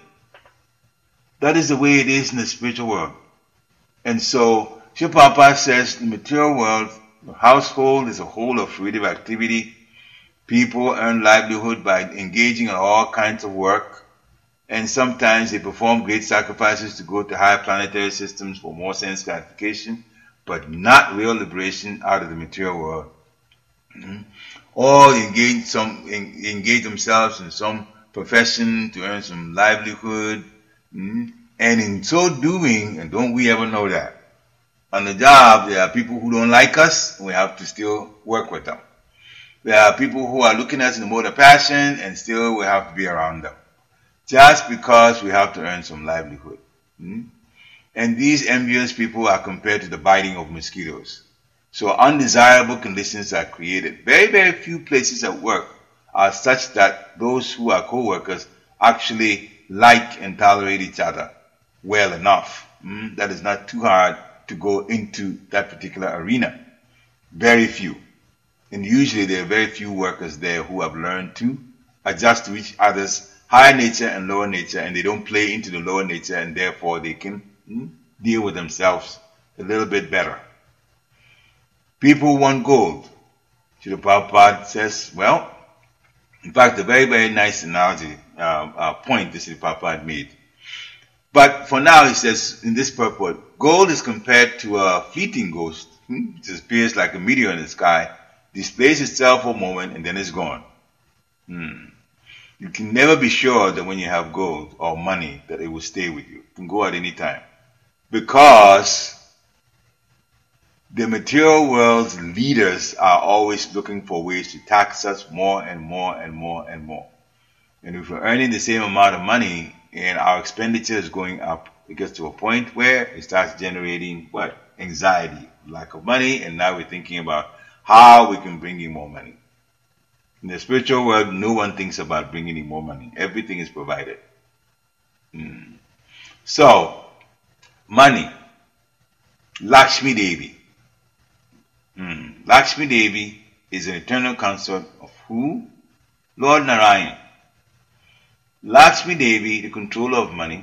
That is the way it is in the spiritual world. And so, Srila Prabhupada says the material world, the household is a whole of fruitive activity. People earn livelihood by engaging in all kinds of work, and sometimes they perform great sacrifices to go to higher planetary systems for more sense gratification, but not real liberation out of the material world. Mm-hmm. Or engage some en- engage themselves in some profession to earn some livelihood, mm-hmm. and in so doing, and don't we ever know that, on the job there are people who don't like us, and we have to still work with them. There are people who are looking at us in the mode of passion, and still we have to be around them. Just because we have to earn some livelihood. Hmm? And these envious people are compared to the biting of mosquitoes. So undesirable conditions are created. Very, very few places at work are such that those who are co-workers actually like and tolerate each other well enough. Hmm? That is not too hard to go into that particular arena. Very few. And usually there are very few workers there who have learned to adjust to each other's higher nature and lower nature, and they don't play into the lower nature, and therefore they can hmm, deal with themselves a little bit better. People want gold. Srila Prabhupada says, well, in fact, a very, very nice analogy, uh, uh, point that Srila Prabhupada made. But for now, he says, in this purport, gold is compared to a fleeting ghost, hmm, which appears like a meteor in the sky, displays itself for a moment, and then it's gone. Hmm. You can never be sure that when you have gold or money that it will stay with you. It can go at any time. Because the material world's leaders are always looking for ways to tax us more and more and more and more. And if we're earning the same amount of money and our expenditure is going up, it gets to a point where it starts generating what? Anxiety, lack of money, and now we're thinking about how we can bring in more money. In the spiritual world, no one thinks about bringing in more money. Everything is provided. Hmm. So, money. Lakshmi Devi. Hmm. Lakshmi Devi is an eternal consort of who? Lord Narayan. Lakshmi Devi, the controller of money,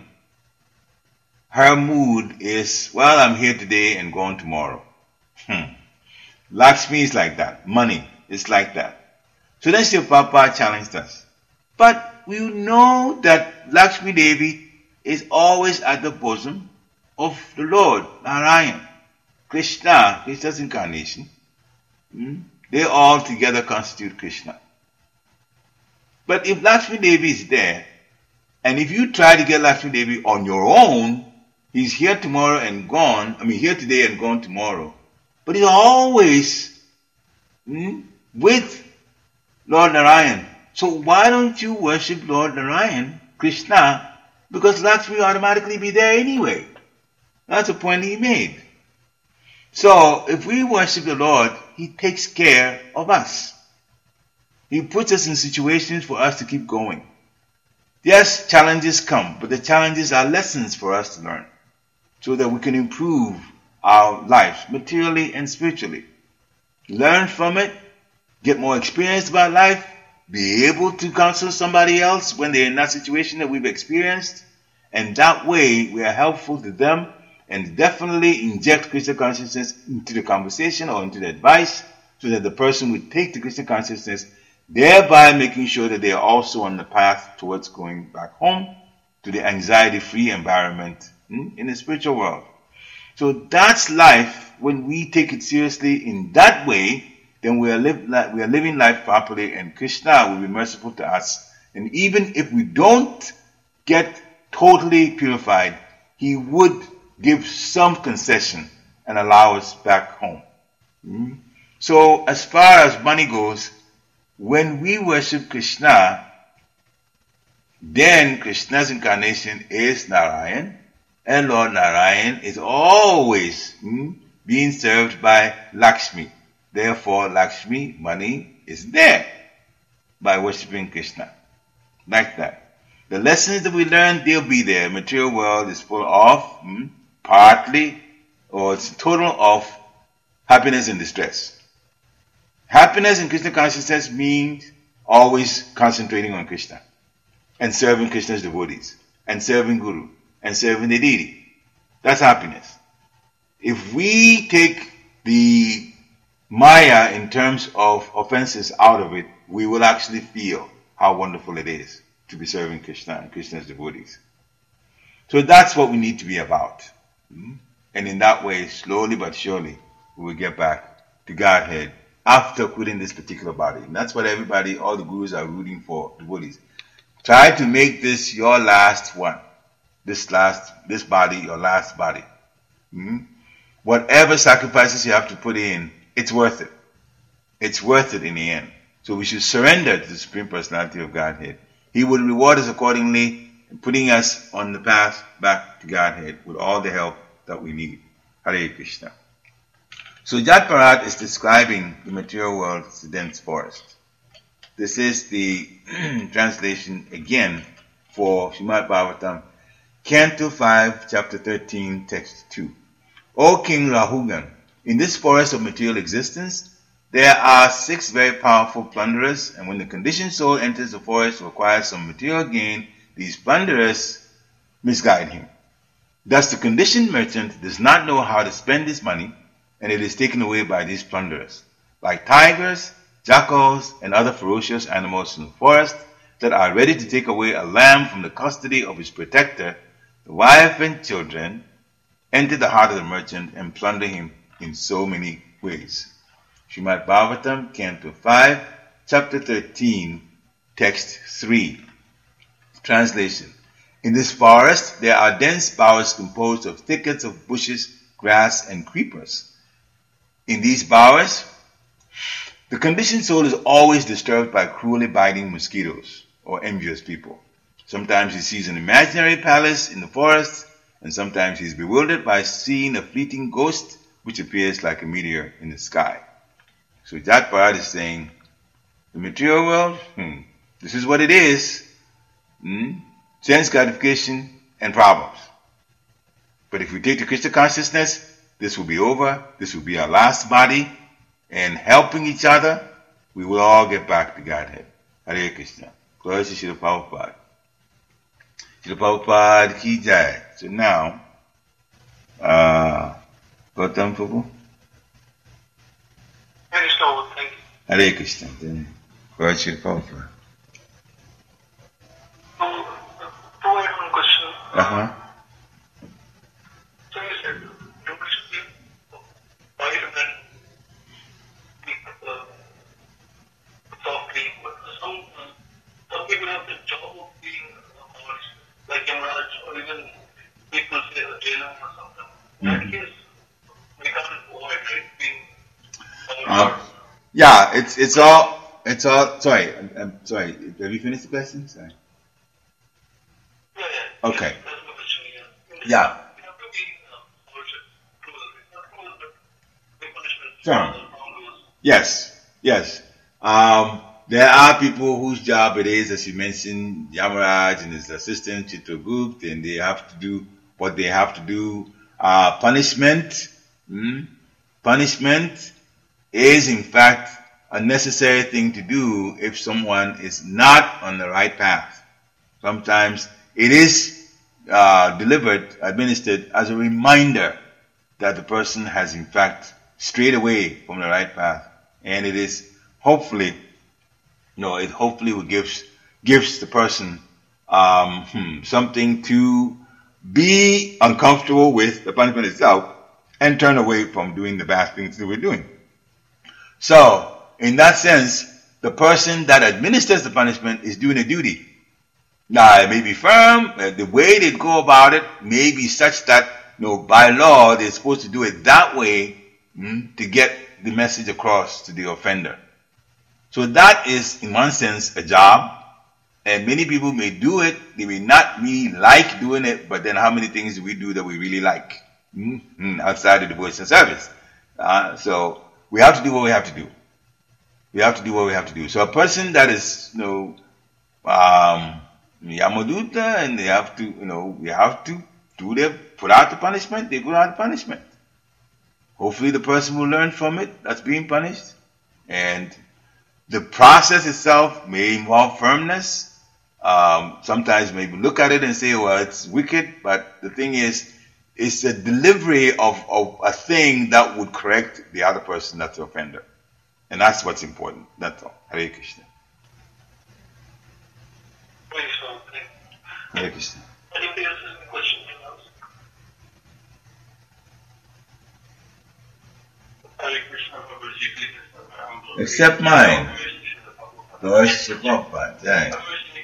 her mood is, well, I'm here today and gone tomorrow. Hmm. Lakshmi is like that. Money is like that. So then Srila Prabhupada challenged us. But we know that Lakshmi Devi is always at the bosom of the Lord, Narayan, Krishna, Krishna's incarnation. Hmm? They all together constitute Krishna. But if Lakshmi Devi is there, and if you try to get Lakshmi Devi on your own, he's here tomorrow and gone, I mean here today and gone tomorrow. But he's always hmm, with Lord Narayan. So why don't you worship Lord Narayan, Krishna, because Lakshmi will automatically be there anyway. That's the point he made. So if we worship the Lord, he takes care of us. He puts us in situations for us to keep going. Yes, challenges come, but the challenges are lessons for us to learn so that we can improve our lives materially and spiritually. Learn from it, get more experience about life, be able to counsel somebody else when they're in that situation that we've experienced, and that way we are helpful to them and definitely inject Christian consciousness into the conversation or into the advice so that the person would take the Christian consciousness, thereby making sure that they are also on the path towards going back home to the anxiety-free environment hmm, in the spiritual world. So that's life. When we take it seriously in that way, then we are, live, we are living life properly, and Krishna will be merciful to us. And even if we don't get totally purified, he would give some concession and allow us back home. Hmm? So as far as money goes, when we worship Krishna, then Krishna's incarnation is Narayan, and Lord Narayan is always hmm, being served by Lakshmi. Therefore, Lakshmi, money, is there by worshipping Krishna. Like that. The lessons that we learn, they'll be there. Material world is full of, hmm, partly, or it's total of happiness and distress. Happiness in Krishna consciousness means always concentrating on Krishna and serving Krishna's devotees and serving Guru and serving the deity. That's happiness. If we take the Maya in terms of offenses out of it, we will actually feel how wonderful it is to be serving Krishna and Krishna's devotees. So that's what we need to be about. And in that way, slowly but surely, we will get back to Godhead after quitting this particular body. And that's what everybody, all the gurus are rooting for, devotees. Try to make this your last one. This last, this body, your last body. Hmm? Whatever sacrifices you have to put in, it's worth it. It's worth it in the end. So we should surrender to the Supreme Personality of Godhead. He will reward us accordingly, putting us on the path back to Godhead with all the help that we need. Hare Krishna. So Jat Bharat is describing the material world as a dense forest. This is the translation again for Srimad Bhagavatam, Canto five, Chapter thirteen, Text two. O King Rahugan, in this forest of material existence, there are six very powerful plunderers, and when the conditioned soul enters the forest to acquire some material gain, these plunderers misguide him. Thus the conditioned merchant does not know how to spend his money, and it is taken away by these plunderers. Like tigers, jackals, and other ferocious animals in the forest that are ready to take away a lamb from the custody of his protector, the wife and children enter the heart of the merchant and plunder him in so many ways. Srimad Bhagavatam, Canto five, Chapter thirteen, Text three. Translation. In this forest, there are dense bowers composed of thickets of bushes, grass, and creepers. In these bowers, the conditioned soul is always disturbed by cruelly biting mosquitoes or envious people. Sometimes he sees an imaginary palace in the forest, and sometimes he is bewildered by seeing a fleeting ghost which appears like a meteor in the sky. So Jat Bharat is saying, the material world, hmm, this is what it is. Hmm? Sense gratification and problems. But if we take the Krishna consciousness, this will be over. This will be our last body. And helping each other, we will all get back to Godhead. Hare Krishna. Glory to Srila Prabhupada. Srila Prabhupada ki jai. So now, uh, Gautam Prabhu. Hare Krishna, thank you. Hare Krishna. Glory to Srila Prabhupada. So, so I have one question. Uh-huh. So you said, you should be wide and speak uh, softly, but some, some people have the job of being harsh, like Yamaraj, or even people say a jailer or something. In that case, we can't avoid right being harsh. Uh, yeah, it's it's all it's all. Sorry, I'm, I'm sorry. Have you finished the question? Sorry. Yeah, yeah. Okay. Yes, that's my question, yeah. Yeah. We have to be uh, harsh and cruel. Not cruel, but the punishment. Sure. Rather harmless. Yes. Yes. Um, there are people whose job it is, as you mentioned, Yamaraj and his assistant Chitragupta, and they have to do what they have to do. Uh, punishment, mm, punishment is in fact a necessary thing to do if someone is not on the right path. Sometimes it is uh, delivered, administered as a reminder that the person has in fact strayed away from the right path, and it is hopefully, no, it hopefully will gives gives the person um, hmm, something to be uncomfortable with the punishment itself and turn away from doing the bad things that we're doing. So, in that sense, the person that administers the punishment is doing a duty. Now, it may be firm, the way they go about it may be such that, you know, by law, they're supposed to do it that way mm, to get the message across to the offender. So that is, in one sense, a job. And many people may do it. They may not be like doing it, but then how many things do we do that we really like mm-hmm, outside the devotion service? Uh, so we have to do what we have to do. We have to do what we have to do. So a person that is, you know, um, Yamaduta, and they have to, you know, we have to do their, put out the punishment, they put out the punishment. Hopefully the person will learn from it that's being punished. And the process itself may involve firmness. Um, sometimes maybe look at it and say, well, it's wicked, but the thing is, it's a delivery of, of a thing that would correct the other person that's the offender. And that's what's important. That's all. Hare Krishna. Hare Krishna. Anybody else has any questions? Hare Krishna, Babaji. Except mine. Dosh Prabhupada. Thanks.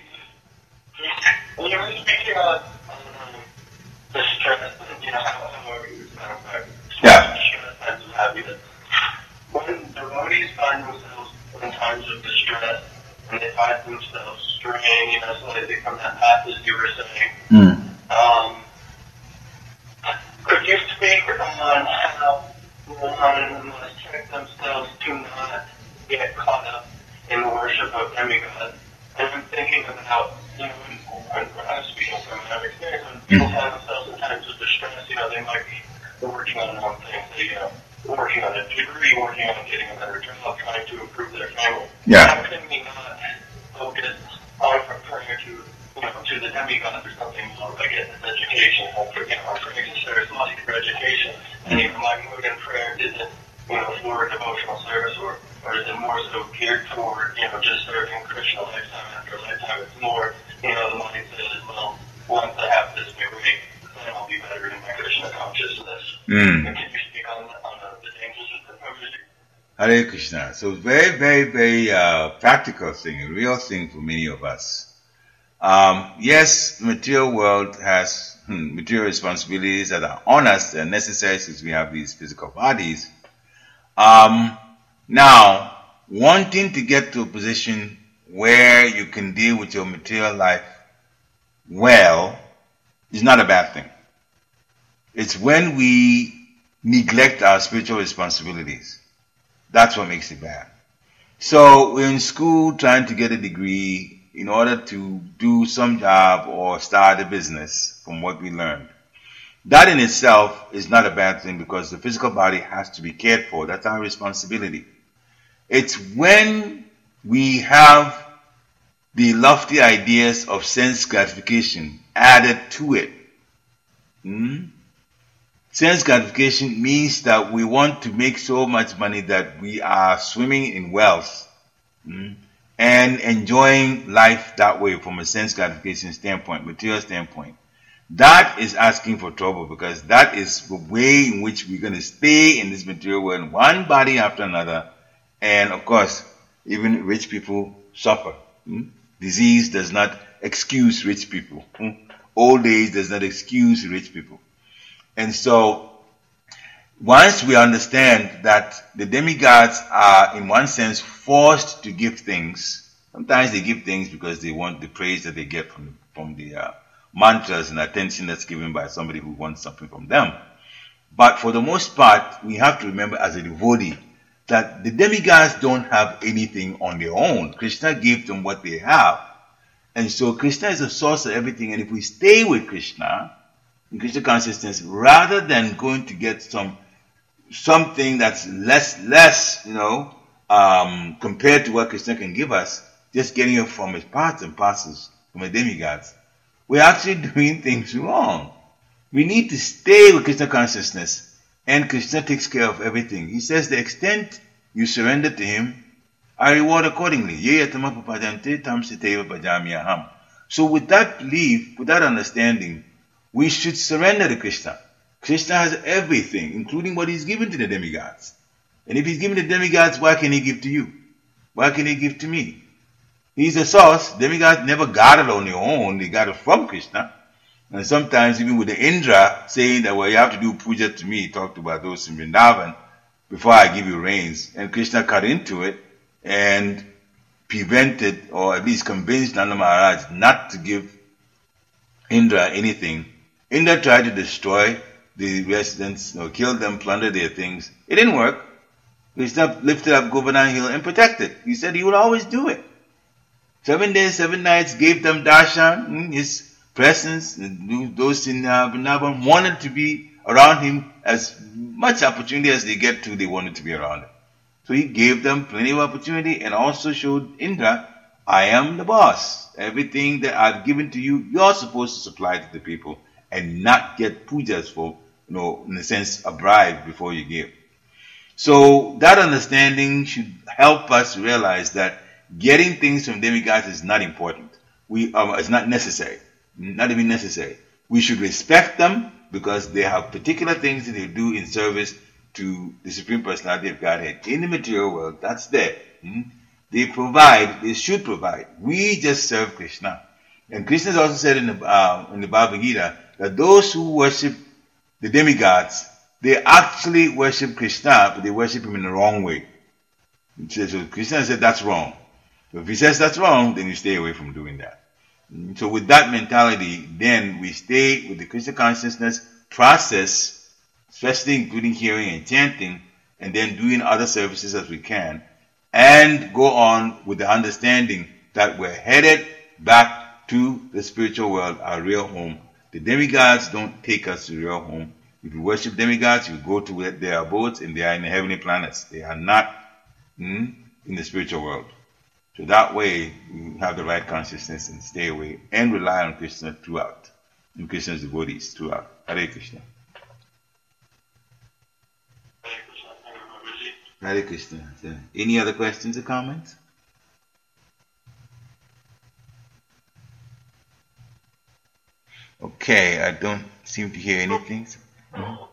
When you were speaking on um, the stress, you know, how how you uh, Yeah. stress and happiness, when devotees find themselves in times of distress and they find themselves straying, you know, slightly from that path, as you were saying, Mm. um, could you speak on how one must check themselves to not get caught up in the worship of demigods? And I'm thinking about, you know, when, when I'm speaking from my experience, when people find themselves in times of distress, you know, they might be working on one thing, they, you know, working on a degree, working on getting a better job, trying to improve their family. Yeah. How can we not focus on prayer to, you know, to the demigods or something, more like an education, or, you know, I'm praying to Saraswati for education, and even my mood in prayer isn't, you know, for a devotional service, or, or is it more so geared toward, you know, just serving Krishna lifetime after lifetime? It's more, you know, the mindset is, well, once I have this degree, then I'll be better in my Krishna consciousness. Mm. And can you speak on, on the, the dangers of the Prabhuji? Hare Krishna. So very, very, very uh, practical thing, a real thing for many of us. Um, yes, the material world has hmm, material responsibilities that are on us and necessary since we have these physical bodies. Um, now, wanting to get to a position where you can deal with your material life well is not a bad thing. It's when we neglect our spiritual responsibilities. That's what makes it bad. So we're in school trying to get a degree in order to do some job or start a business from what we learned. That in itself is not a bad thing because the physical body has to be cared for. That's our responsibility. It's when we have the lofty ideas of sense gratification added to it. Hmm? Sense gratification means that we want to make so much money that we are swimming in wealth hmm, and enjoying life that way from a sense gratification standpoint, material standpoint. That is asking for trouble because that is the way in which we're going to stay in this material world, one body after another. And of course, even rich people suffer. Hmm? Disease does not excuse rich people. Hmm? Old age does not excuse rich people. And so, once we understand that the demigods are, in one sense, forced to give things, sometimes they give things because they want the praise that they get from, from the uh, mantras and attention that's given by somebody who wants something from them. But for the most part, we have to remember as a devotee that the demigods don't have anything on their own. Krishna gave them what they have. And so Krishna is the source of everything. And if we stay with Krishna, in Krishna consciousness, rather than going to get some something that's less, less, you know, um, compared to what Krishna can give us, just getting it from his parts and parcels, from the demigods, we're actually doing things wrong. We need to stay with Krishna consciousness, and Krishna takes care of everything. He says the extent you surrender to him, I reward accordingly. So with that belief, with that understanding, we should surrender to Krishna. Krishna has everything, including what he's given to the demigods. And if he's given to the demigods, why can he give to you? Why can he give to me? He's the source. Demigods never got it on their own. They got it from Krishna. And sometimes even with the Indra saying that, well, you have to do puja to me, he talked about those in Vrindavan, before I give you rains. And Krishna cut into it and prevented, or at least convinced Nanda Maharaj not to give Indra anything. Indra tried to destroy the residents, you know, kill them, plunder their things. It didn't work. Krishna lifted up Govardhan Hill and protected. He said he would always do it. Seven days, seven nights, gave them darshan, his presence. Those in uh, Vrindavan wanted to be around him as much opportunity as they get to, they wanted to be around him. So he gave them plenty of opportunity and also showed Indra, I am the boss. Everything that I've given to you, you're supposed to supply to the people and not get pujas for, you know, in a sense, a bribe before you give. So that understanding should help us realize that getting things from demigods is not important. We, um, it's not necessary. Not even necessary. We should respect them because they have particular things that they do in service to the Supreme Personality of Godhead. In the material world, that's there. Hmm? They provide, they should provide. We just serve Krishna. And Krishna has also said in the, uh, in the Bhagavad Gita that those who worship the demigods, they actually worship Krishna, but they worship him in the wrong way. So Krishna said that's wrong. So if he says that's wrong, then you stay away from doing that. So with that mentality, then we stay with the Krishna consciousness process, especially including hearing and chanting, and then doing other services as we can, and go on with the understanding that we're headed back to the spiritual world, our real home. The demigods don't take us to the real home. If you worship demigods, you go to their abodes, and they are in the heavenly planets. They are not hmm, in the spiritual world. So that way, you have the right consciousness and stay away and rely on Krishna throughout, and Krishna's devotees throughout. Hare Krishna. Hare Krishna. Any other questions or comments? Okay, I don't seem to hear anything. Mm-hmm.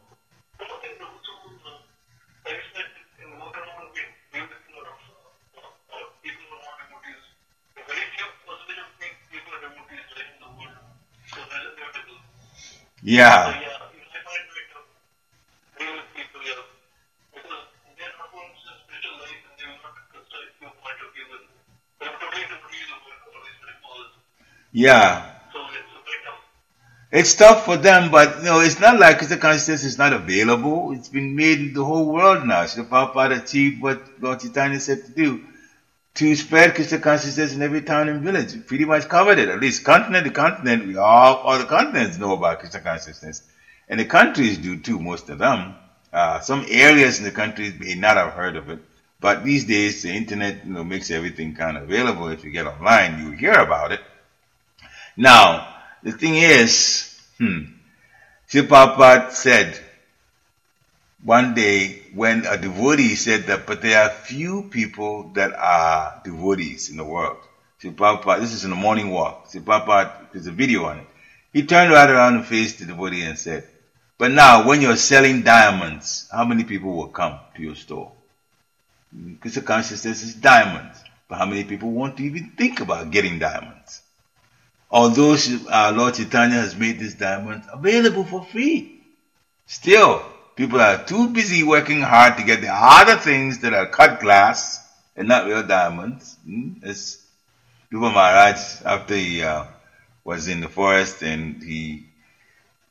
Yeah. So, yeah, you might find it to deal with people here because they're not going to spiritual life and they will not consider your point of view. They're totally different views of what is spiritual. Yeah. So it's a bit tough. It's tough for them, but you know, it's not like Krishna consciousness is not available. It's been made in the whole world now. Srila Prabhupada achieved what Lord Chaitanya said to do, to spread Krishna consciousness in every town and village. We pretty much covered it. At least continent to continent, we all, all the continents know about Krishna consciousness. And the countries do too, most of them. Uh, some areas in the countries may not have heard of it. But these days, the internet, you know, makes everything kind of available. If you get online, you hear about it. Now, the thing is, hmm, Srila Prabhupada said one day when a devotee said that, but there are few people that are devotees in the world. Srila Prabhupada, this is in the morning walk. Srila Prabhupada, there's a video on it. He turned right around and faced the devotee and said, but now when you're selling diamonds, how many people will come to your store? Because the consciousness is diamonds. But how many people want to even think about getting diamonds? Although uh, Lord Chaitanya has made these diamonds available for free, still, people are too busy working hard to get the other things that are cut glass and not real diamonds. Hmm? As Dhruva Maharaj, after he uh, was in the forest and he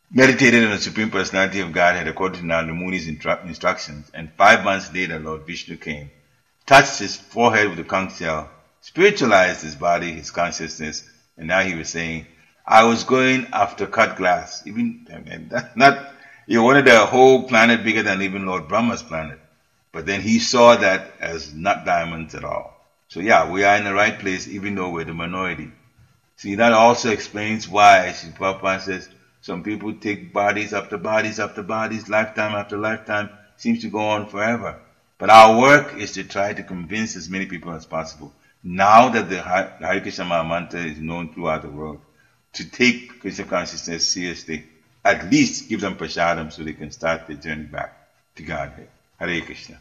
meditated on the Supreme Personality of Godhead according to Narada Muni's instru- instructions, and five months later Lord Vishnu came, touched his forehead with a conch shell, spiritualized his body, his consciousness, and now he was saying, I was going after cut glass. Even, I mean, that, not, he wanted a whole planet bigger than even Lord Brahma's planet. But then he saw that as not diamonds at all. So yeah, we are in the right place even though we're the minority. See, that also explains why, Sri Prabhupada says, some people take bodies after bodies after bodies, lifetime after lifetime, seems to go on forever. But our work is to try to convince as many people as possible, now that the Hare Krishna Maha Mantra is known throughout the world, to take Krishna consciousness seriously. At least give them prasadam so they can start their journey back to Godhead. Hare Krishna.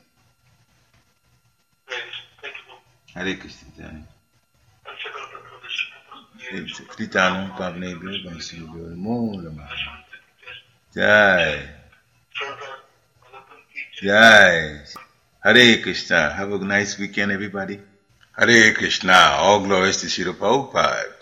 Hare Krishna. Kritanam Pavne Bhyo Namo Namah. Jai. Jai. Hare Krishna. Have a nice weekend, everybody. Hare Krishna. All glories to Srila Prabhupada.